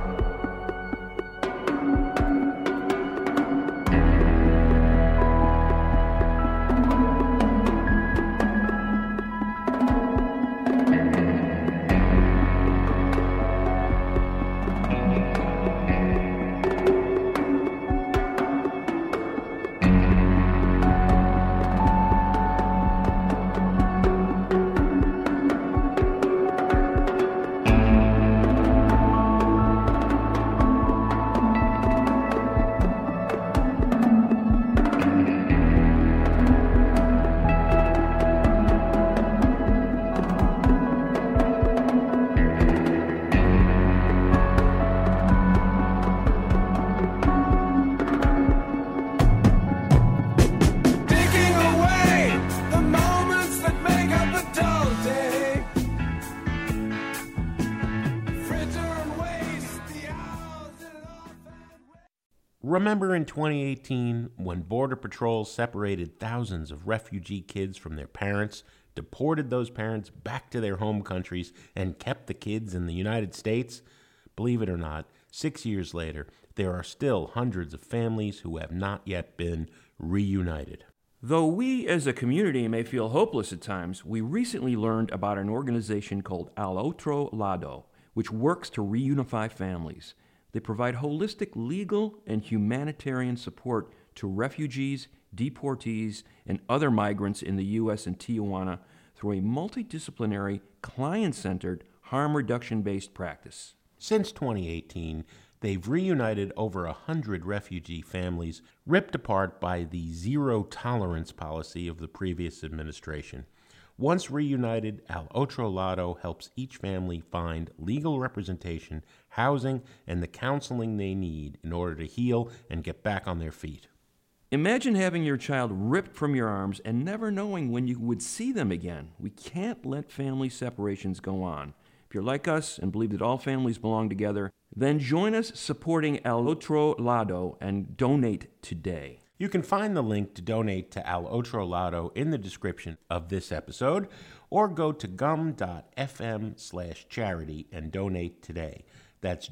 Speaker 7: Remember in 2018 when Border Patrol separated thousands of refugee kids from their parents, deported those parents back to their home countries, and kept the kids in the United States? Believe it or not, 6 years later, there are still hundreds of families who have not yet been reunited.
Speaker 11: Though we as a community may feel hopeless at times, we recently learned about an organization called Al Otro Lado, which works to reunify families. They provide holistic legal and humanitarian support to refugees, deportees, and other migrants in the U.S. and Tijuana through a multidisciplinary, client-centered, harm reduction-based practice.
Speaker 7: Since 2018, they've reunited over 100 refugee families ripped apart by the zero-tolerance policy of the previous administration. Once reunited, Al Otro Lado helps each family find legal representation, housing, and the counseling they need in order to heal and get back on their feet.
Speaker 11: Imagine having your child ripped from your arms and never knowing when you would see them again. We can't let family separations go on. If you're like us and believe that all families belong together, then join us supporting Al Otro Lado and donate today.
Speaker 7: You can find the link to donate to Al Otro Lado in the description of this episode, or go to gum.fm/charity and donate today. That's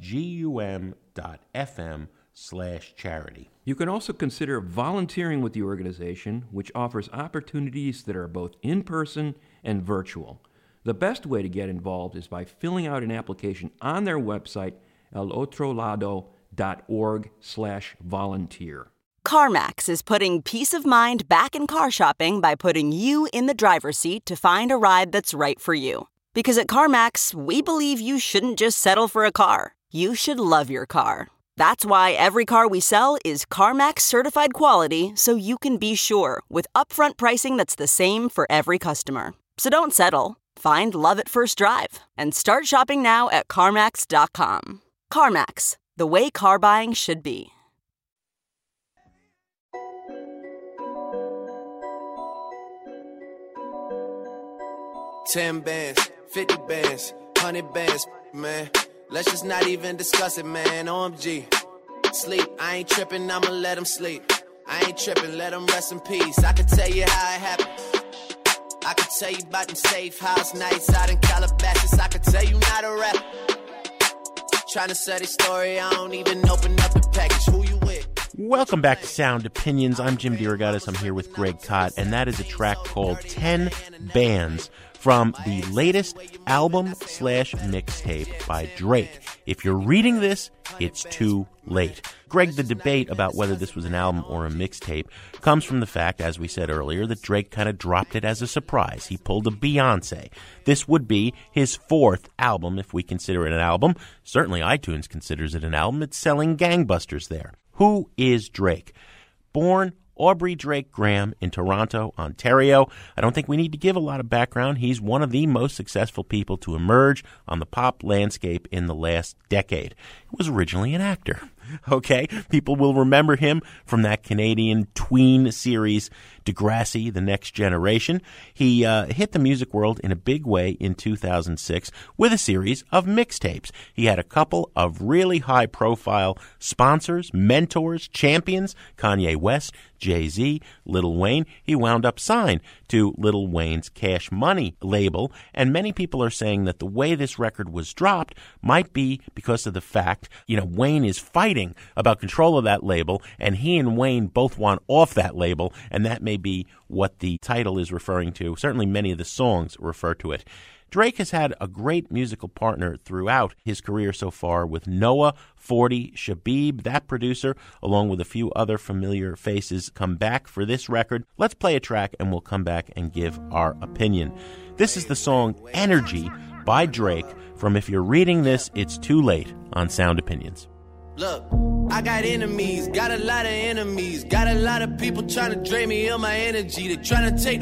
Speaker 7: gum.fm/charity.
Speaker 11: You can also consider volunteering with the organization, which offers opportunities that are both in-person and virtual. The best way to get involved is by filling out an application on their website, alotrolado.org/volunteer.
Speaker 12: CarMax is putting peace of mind back in car shopping by putting you in the driver's seat to find a ride that's right for you. Because at CarMax, we believe you shouldn't just settle for a car. You should love your car. That's why every car we sell is CarMax certified quality, so you can be sure with upfront pricing that's the same for every customer. So don't settle. Find love at first drive and start shopping now at CarMax.com. CarMax, the way car buying should be.
Speaker 13: $10 bands, 50 bands, 100 bands, man. Let's just not even discuss it, man. OMG. Sleep, I ain't tripping, I'ma let him sleep. I ain't tripping, let him rest in peace. I can tell you how it happened. I can tell you about them safe house nights out in Calabasas. I can tell you not a rap. Trying to sell this story, I don't even open up the package. Who you with?
Speaker 7: Welcome back to Sound Opinions. I'm Jim DeRogatis. I'm here with Greg Kot, and that is a track called 10 Bands from the latest album/mixtape by Drake. If you're reading this, it's too late. Greg, the debate about whether this was an album or a mixtape comes from the fact, as we said earlier, that Drake kind of dropped it as a surprise. He pulled a Beyonce. This would be his fourth album, if we consider it an album. Certainly iTunes considers it an album. It's selling gangbusters there. Who is Drake? Born Aubrey Drake Graham in Toronto, Ontario. I don't think we need to give a lot of background. He's one of the most successful people to emerge on the pop landscape in the last decade. He was originally an actor. Okay? People will remember him from that Canadian tween series, Degrassi, The Next Generation. He hit the music world in a big way in 2006 with a series of mixtapes. He had a couple of really high-profile sponsors, mentors, champions, Kanye West, Jay-Z, Lil Wayne. He wound up signed to Lil Wayne's Cash Money label, and many people are saying that the way this record was dropped might be because of the fact, Wayne is fighting about control of that label, and he and Wayne both want off that label, and that may be what the title is referring to. Certainly many of the songs refer to it. Drake has had a great musical partner throughout his career so far with Noah, 40, Shabib, that producer, along with a few other familiar faces, come back for this record. Let's play a track and we'll come back and give our opinion. This is the song Energy by Drake from If You're Reading This, It's Too Late on Sound Opinions.
Speaker 13: Look, I got enemies, got a lot of enemies, got a lot of people trying to drain me of my energy. They're trying to take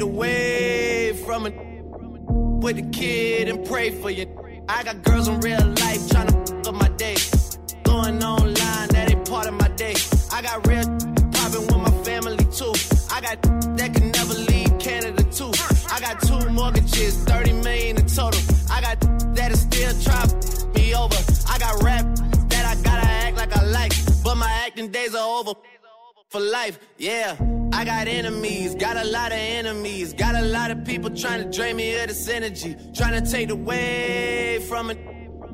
Speaker 13: away from it. With the kid and pray for you. I got girls in real life trying to f up my day. Going online, that ain't part of my day. I got real popping with my family too. I got that can never leave Canada too. I got 2 mortgages, 30 million in total. I got that'll still try me over. I got rap that I gotta act like I like, but my acting days are over for life, yeah. I got enemies, got a lot of enemies, got a lot of people trying to drain me of this energy, trying to take away from it.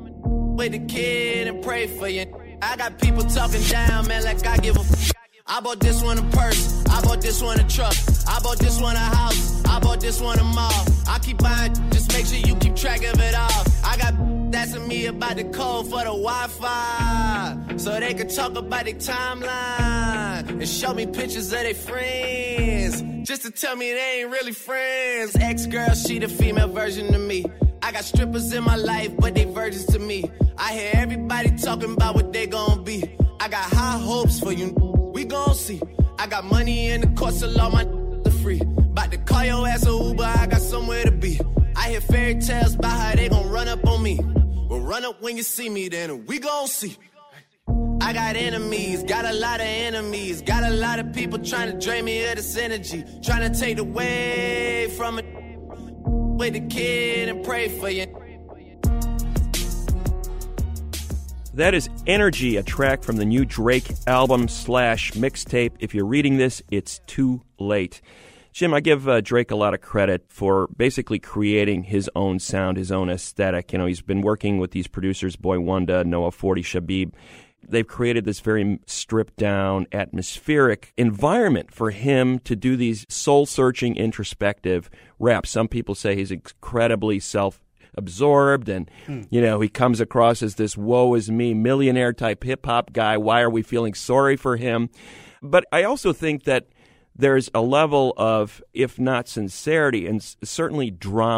Speaker 13: With the kid and pray for you. I got people talking down, man, like I give a f. I bought this one a purse, I bought this one a truck, I bought this one a house, I bought this one a mall. I keep buying, just make sure you keep track of it all. I got asking me about the code for the Wi-Fi, so they could talk about their timeline and show me pictures of their friends, just to tell me they ain't really friends. Ex-girl, she the female version of me. I got strippers in my life, but they virgins to me. I hear everybody talking about what they gon' be. I got high hopes for you, we gon' see. I got money in the course of law, my the free. About to call your ass a Uber, I got somewhere to be. I hear fairy tales about how they gon' run up on me. Well, run up when you see me, then we gon' see. I got enemies, got a lot of enemies, got a lot of people trying to drain me of this energy, trying to take away from it. With the kid and pray for you.
Speaker 6: That is Energy, a track from the new Drake album / mixtape. If you're reading this, it's too late. Jim, I give Drake a lot of credit for basically creating his own sound, his own aesthetic. You know, he's been working with these producers, Boy Wonder, Noah 40, Shabib. They've created this very stripped-down, atmospheric environment for him to do these soul-searching, introspective raps. Some people say he's incredibly self-absorbed, and, you know, he comes across as this woe-is-me, millionaire-type hip-hop guy. Why are we feeling sorry for him? But I also think that there's a level of, if not sincerity, and certainly drama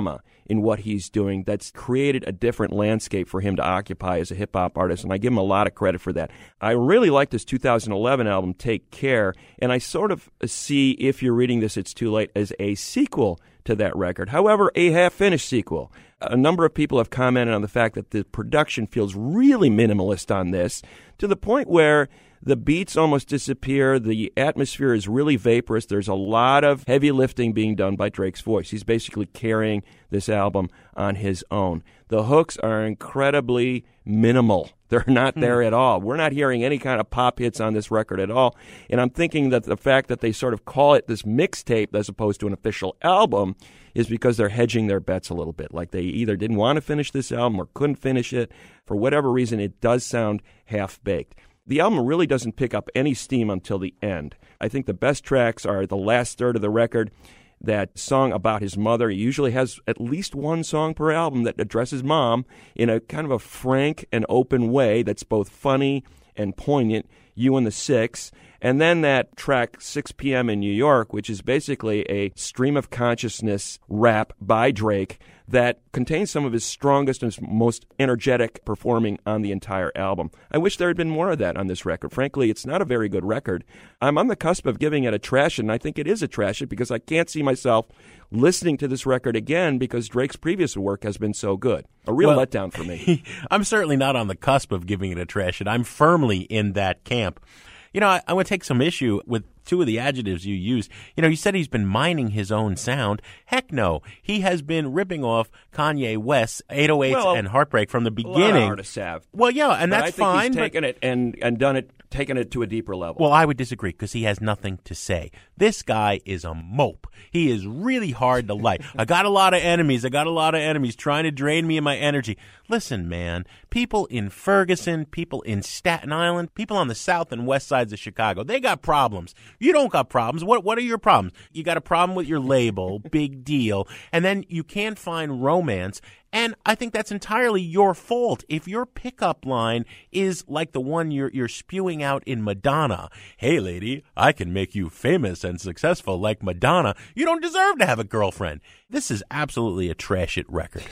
Speaker 6: in what he's doing that's created a different landscape for him to occupy as a hip-hop artist, and I give him a lot of credit for that. I really like this 2011 album, Take Care, and I sort of see If You're Reading This, It's Too Late as a sequel to that record. However, a half-finished sequel. A number of people have commented on the fact that the production feels really minimalist on this, to the point where the beats almost disappear. The atmosphere is really vaporous. There's a lot of heavy lifting being done by Drake's voice. He's basically carrying this album on his own. The hooks are incredibly minimal. They're not there at all. We're not hearing any kind of pop hits on this record at all. And I'm thinking that the fact that they sort of call it this mixtape as opposed to an official album is because they're hedging their bets a little bit. Like they either didn't want to finish this album or couldn't finish it. For whatever reason, it does sound half-baked. The album really doesn't pick up any steam until the end. I think the best tracks are the last third of the record. That song about his mother. He usually has at least one song per album that addresses mom in a kind of a frank and open way that's both funny and poignant, You and the Six. And then that track 6 p.m. in New York, which is basically a stream of consciousness rap by Drake that contains some of his strongest and most energetic performing on the entire album. I wish there had been more of that on this record. Frankly, it's not a very good record. I'm on the cusp of giving it a trash it, and I think it is a trash it because I can't see myself listening to this record again because Drake's previous work has been so good. A real letdown for me.
Speaker 7: I'm certainly not on the cusp of giving it a trash it. I'm firmly in that camp. You know, I want to take some issue with two of the adjectives you used. You know, you said he's been mining his own sound. Heck no. He has been ripping off Kanye West's 808s and Heartbreak from the beginning.
Speaker 6: A lot of artists have.
Speaker 7: Well, yeah, and that's fine.
Speaker 6: I think he's taken it and done it, taken it to a deeper level.
Speaker 7: Well, I would disagree because he has nothing to say. This guy is a mope. He is really hard to like. I got a lot of enemies trying to drain me of my energy. Listen, man, people in Ferguson, people in Staten Island, people on the south and west sides of Chicago, they got problems. You don't got problems. What are your problems? You got a problem with your label, big deal, and then you can't find romance. And I think that's entirely your fault. If your pickup line is like the one you're spewing out in Madonna, hey, lady, I can make you famous and successful like Madonna, you don't deserve to have a girlfriend. This is absolutely a trash it record.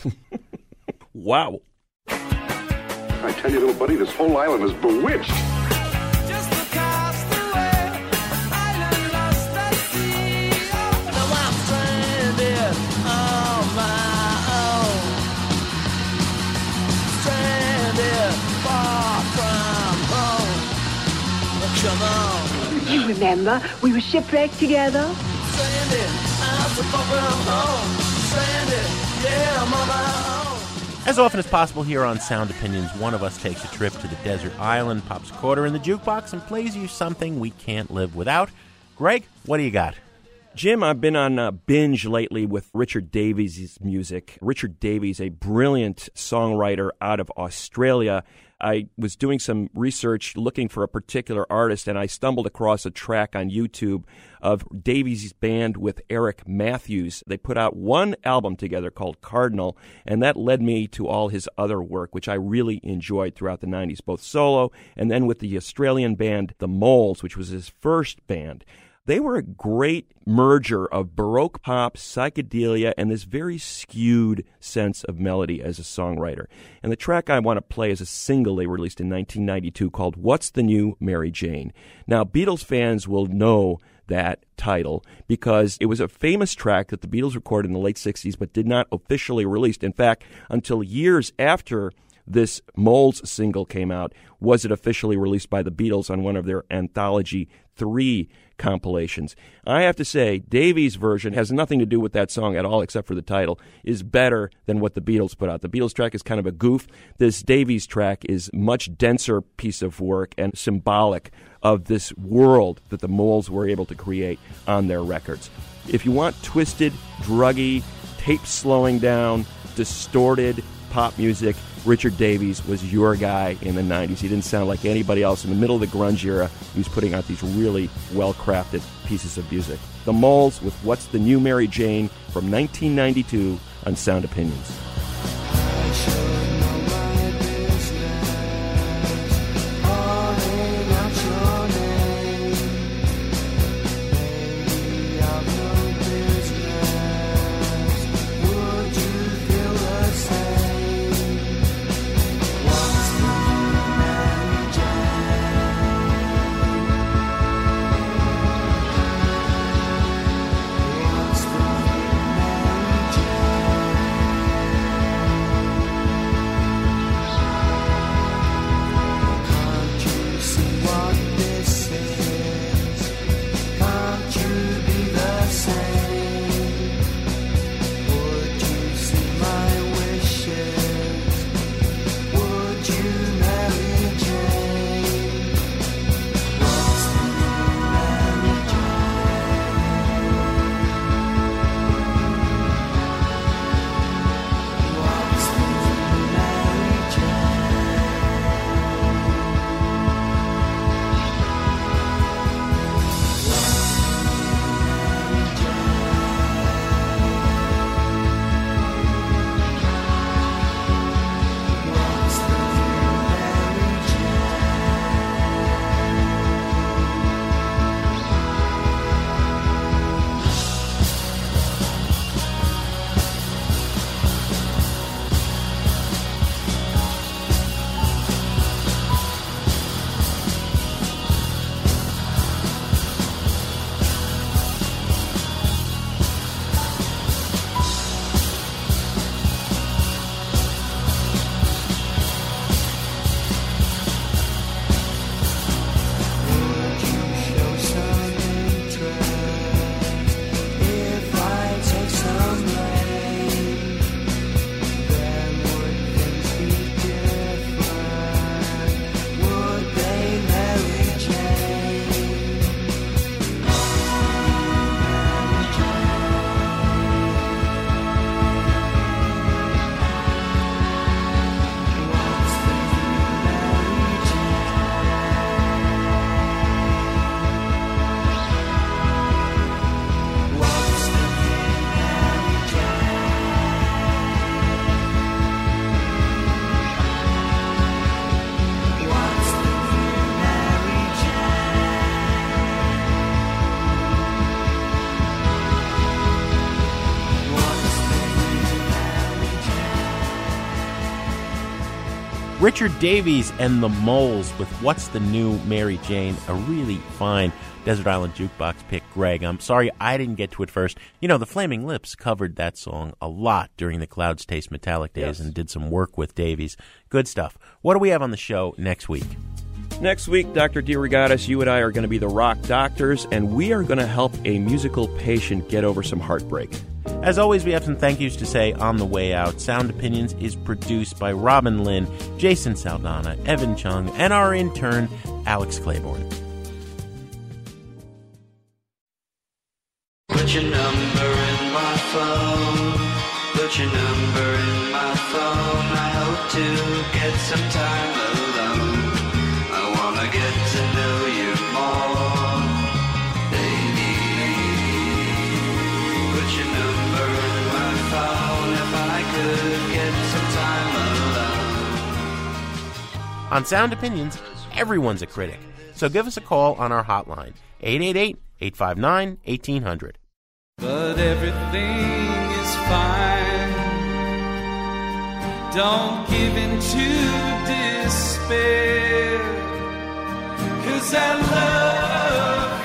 Speaker 6: Wow.
Speaker 14: I tell you, little buddy, this whole island is bewitched.
Speaker 15: Come on. You remember, we were shipwrecked together.
Speaker 7: As often as possible here on Sound Opinions, one of us takes a trip to the desert island, pops a quarter in the jukebox, and plays you something we can't live without. Greg, what do you got?
Speaker 6: Jim, I've been on a binge lately with Richard Davies' music. Richard Davies, a brilliant songwriter out of Australia. I was doing some research looking for a particular artist, and I stumbled across a track on YouTube of Davies' band with Eric Matthews. They put out one album together called Cardinal, and that led me to all his other work, which I really enjoyed throughout the 90s, both solo and then with the Australian band The Moles, which was his first band. They were a great merger of Baroque pop, psychedelia, and this very skewed sense of melody as a songwriter. And the track I want to play is a single they released in 1992 called What's the New Mary Jane? Now, Beatles fans will know that title because it was a famous track that the Beatles recorded in the late 60s but did not officially release. In fact, until years after this Moles single came out, was it officially released by the Beatles on one of their Anthology 3 compilations. I have to say, Davies' version has nothing to do with that song at all except for the title, is better than what the Beatles put out. The Beatles track is kind of a goof. This Davies track is much denser piece of work and symbolic of this world that the Moles were able to create on their records. If you want twisted, druggy, tape slowing down, distorted pop music, Richard Davies was your guy in the 90s. He didn't sound like anybody else. In the middle of the grunge era, he was putting out these really well-crafted pieces of music. The Moles with What's the New Mary Jane from 1992 on Sound Opinions.
Speaker 10: Would you
Speaker 7: Richard Davies and the Moles with What's the New Mary Jane, a really fine Desert Island Jukebox pick, Greg. I'm sorry I didn't get to it first. You know, the Flaming Lips covered that song a lot during the Clouds Taste Metallic days and did some work with Davies. Good stuff. What do we have on the show next week?
Speaker 6: Next week, Dr. DeRogatis, you and I are going to be the rock doctors, and we are going to help a musical patient get over some heartbreak.
Speaker 7: As always, we have some thank yous to say on the way out. Sound Opinions is produced by Robin Lynn, Jason Saldana, Evan Chung, and our intern, Alex Claiborne.
Speaker 10: Put your number in my phone. Put your number in my phone. I hope to get some time alone. I wanna get to know you more, baby. Put your number in my phone. If I could get some time alone.
Speaker 7: On Sound Opinions, everyone's a critic. So give us a call on our hotline, 888-859-1800.
Speaker 10: But everything is fine. Don't give in to despair, 'cause I love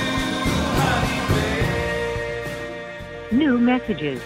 Speaker 10: you, honey bear.
Speaker 15: New messages.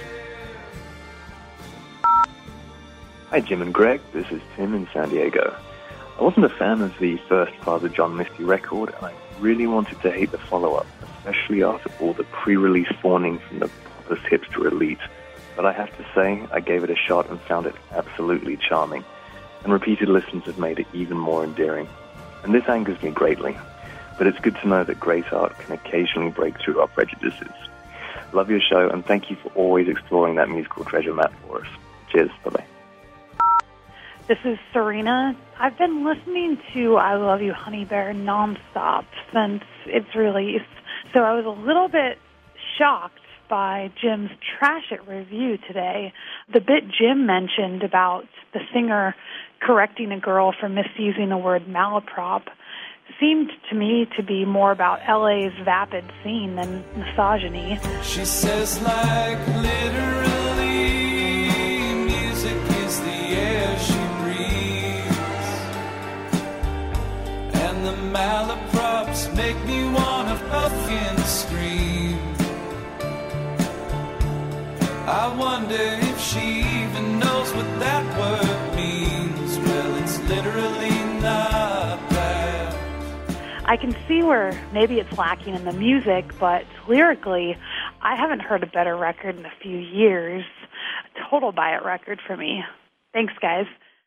Speaker 16: Hi, Jim and Greg. This is Tim in San Diego. I wasn't a fan of the first Father John Misty record, and I really wanted to hate the follow-up, especially after all the pre-release fawning from the pompous hipster elite. But I have to say, I gave it a shot and found it absolutely charming, and repeated listens have made it even more endearing. And this angers me greatly, but it's good to know that great art can occasionally break through our prejudices. Love your show, and thank you for always exploring that musical treasure map for us. Cheers, bye-bye.
Speaker 17: This is Serena. I've been listening to I Love You, Honey Bear nonstop since its release, so I was a little bit shocked by Jim's Trash It review today. The bit Jim mentioned about the singer correcting a girl for misusing the word malaprop seemed to me to be more about LA's vapid scene than misogyny.
Speaker 10: She says like literally, music is the air she and the malaprops make me wanna fucking scream. I wonder if she even knows what that word means. Well, it's literally not bad.
Speaker 17: I can see where maybe it's lacking in the music, but lyrically, I haven't heard a better record in a few years. A total buy it record for me. Thanks, guys.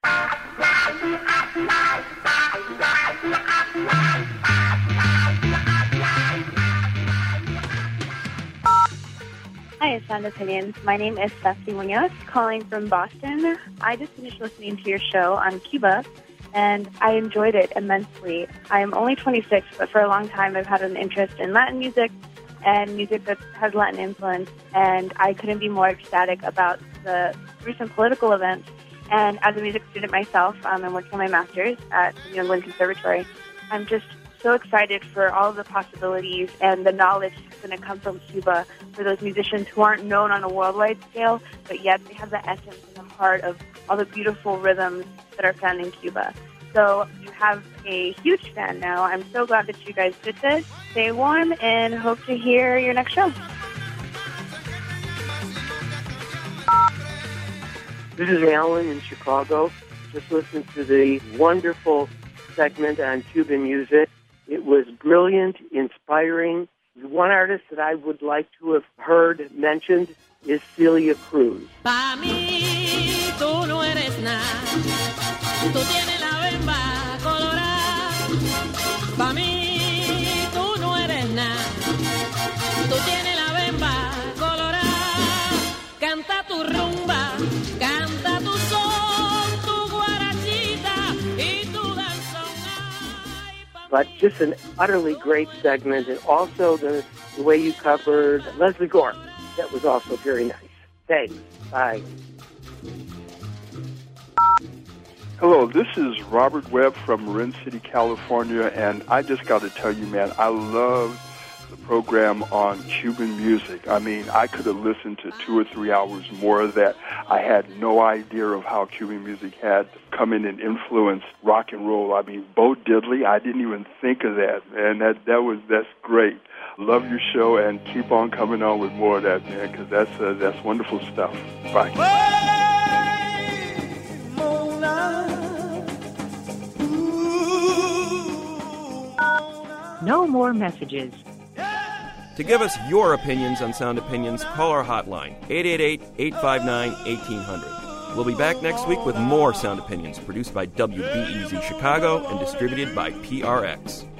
Speaker 18: Hi, it's Sound Opinions. My name is Stephanie Munoz, calling from Boston. I just finished listening to your show on Cuba, and I enjoyed it immensely. I'm only 26, but for a long time I've had an interest in Latin music and music that has Latin influence, and I couldn't be more ecstatic about the recent political events. And as a music student myself, I'm working on my master's at the New England Conservatory. I'm just so excited for all of the possibilities and the knowledge that's going to come from Cuba for those musicians who aren't known on a worldwide scale, but yet they have the essence and the heart of all the beautiful rhythms that are found in Cuba. So you have a huge fan now. I'm so glad that you guys did this. Stay warm and hope to hear your next show.
Speaker 19: This is Alan in Chicago. Just listened to the wonderful segment on Cuban music. It was brilliant, inspiring. One artist that I would like to have heard mentioned is Celia Cruz.
Speaker 4: Pa' mí, tú no eres nada. Tú tienes la bemba colorada. Pa' mí, tú no eres nada. Tú tienes la bemba colorada. Canta tu rumba, canta tu son, tu guarachita y tu danzón.
Speaker 19: But just an utterly great segment, and also the way you covered Leslie Gore. That was also very nice. Thanks. Bye.
Speaker 20: Hello, this is Robert Webb from Marin City, California, and I just got to tell you, man, I love the program on Cuban music. I mean, I could have listened to 2 or 3 hours more of that. I had no idea of how Cuban music had come in and influenced rock and roll. I mean, Bo Diddley, I didn't even think of that, man. That's great. Love your show, and keep on coming on with more of that, man, because that's wonderful stuff. Bye.
Speaker 21: No more messages.
Speaker 6: To give us your opinions on Sound Opinions, call our hotline, 888-859-1800. We'll be back next week with more Sound Opinions, produced by WBEZ Chicago and distributed by PRX.